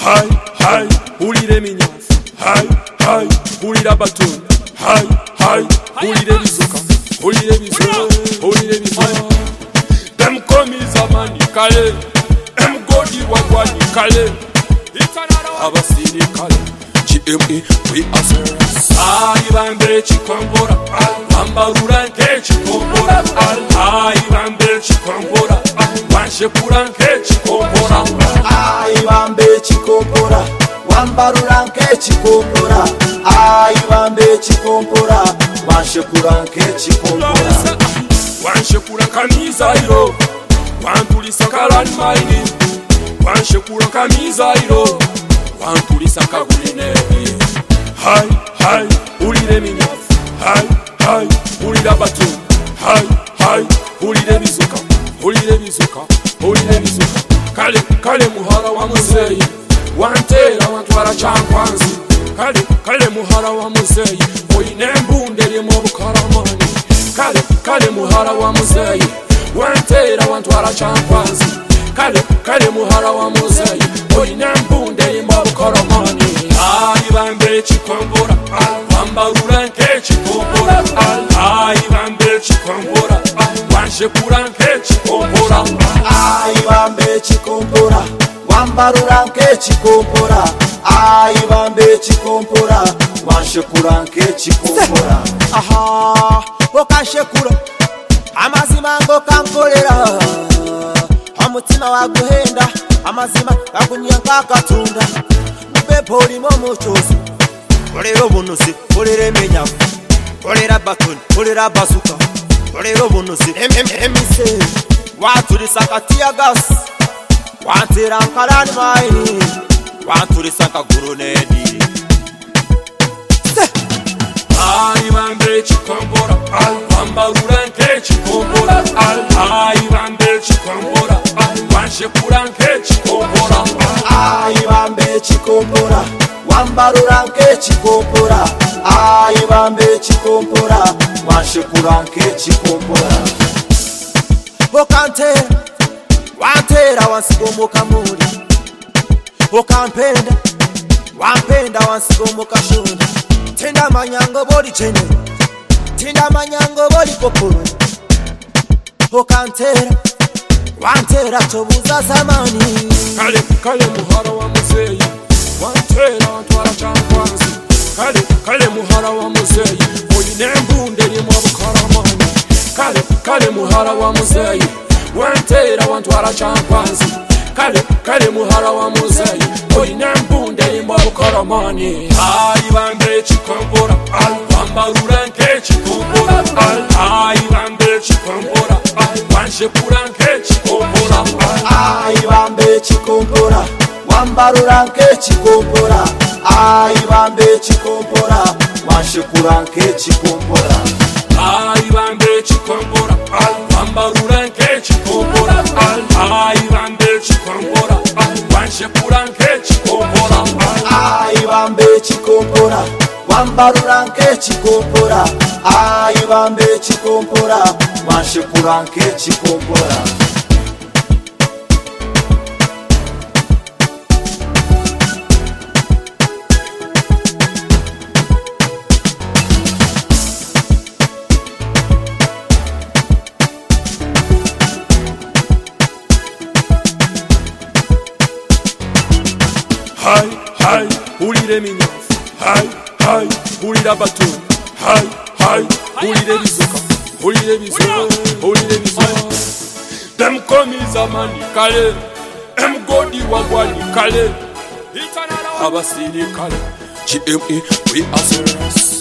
Hi, hi, ulire minyafu. Hi, hi, ulira batun. Hi, hi, ulire bizuka. Ulire bizuka, ulire bizuka. Them come is a man kale. Them go di wagwani kale. Abasiri kale. GME we are serious. Ai bambe chikombora. Ambarura nke chikombora. Ai bambe chikombora. Wanshe kura nke chikombora. Ai bambe chikombora. Wambarura nke chikombora. Ai bambe chikombora. Wanshe kura nke chikombora. Wanshe kura kamiza iro. Wantulisa kalani maini. Wanshe kura kamiza iro. Wantulisa kagulinegi. Hai, hai, ulire minyafu. Hai, hai, ulira batu. Hai, hai, ulire bizuka. Ulire bizuka, ulire bizuka. Kale, kale muhara wa muzeyi. Wantera wantwara chankwanzi. Kale, kale muhara wa muzeyi. Oyine mbunde limo bukaramani. Kale, kale muhara wa muzeyi. Wantera wantwara chankwanzi. Kale, kale muhara wa muzeyi. Oyine mbunde limo bukaramani. Ai bambe chikombora. Wambarura nke chikombora. Ai bambe chikombora. Wanshe kura nke chikombora. Ai bambe chikombora. Wambarura nke chikombora. Ai bambe chikombora. Wanshe kura nke chikombora. Aha, okashekura amazima ngo kankolera. Omutima waguhenda amazima gakunyanka akatunda. Mupepo limo muchozi. Olero bunuzi, olere menyafu. Olera batun, olera bazuka. Olero bunuzi, emise. Watulisa katia gas. Wantera nkalani maini. Wantulisa kagurunedi. Ai bambe chikombora. Wambarura nke chikombora. Ai bambe chikombora. Wanshe kura nke chikombora. Ai bambe chikombora. Wambarura nke chikombora. Ai bambe chikombora. Wanshe kura nke chikombora. Okantera, wantera wansigomoka muri. Okampenda, wampenda wansigomoka shonda. Tenda manyango boli chene. Tenda manyango boli kokoro. Okantera, wantera tobuza zamani. Kale, kale muhara wa muzeyi. Wantera wantwara chankwanzi. Kale, kale muhara wa muzeyi. Oyine mbunde limo bukaramani. Kale, kale muhara wa muzeyi. Wantera wantwara chankwanzi. Kale, kale muhara wa muzeyi. Oyine mbunde limo bukaramani. Ai bambe chikombora. Wambarura nke chikombora. Ai bambe chikombora. Wanshe kura nke chikombora. Ai bambe chikombora. Wambarura nke chikombora. Ai bambe chikombora. Wanshe kura nke chikombora. Ai bambe chikombora. Wambarura nke chikombora. Ai bambe chikombora. Wanshe kura nke chikombora. Ai bambe chikombora. Wambarura nke chikombora. Ai bambe chikombora. Wanshe kura nke chikombora. Hai, hai, ulire minyafu. Hai, hai, ulira batun. Hai, hai, ulire bizuka. Ulire bizuka, ulire bizuka. Them come is a man kale. Them go di wagwani kale. Abasiri kale. GME we are serious.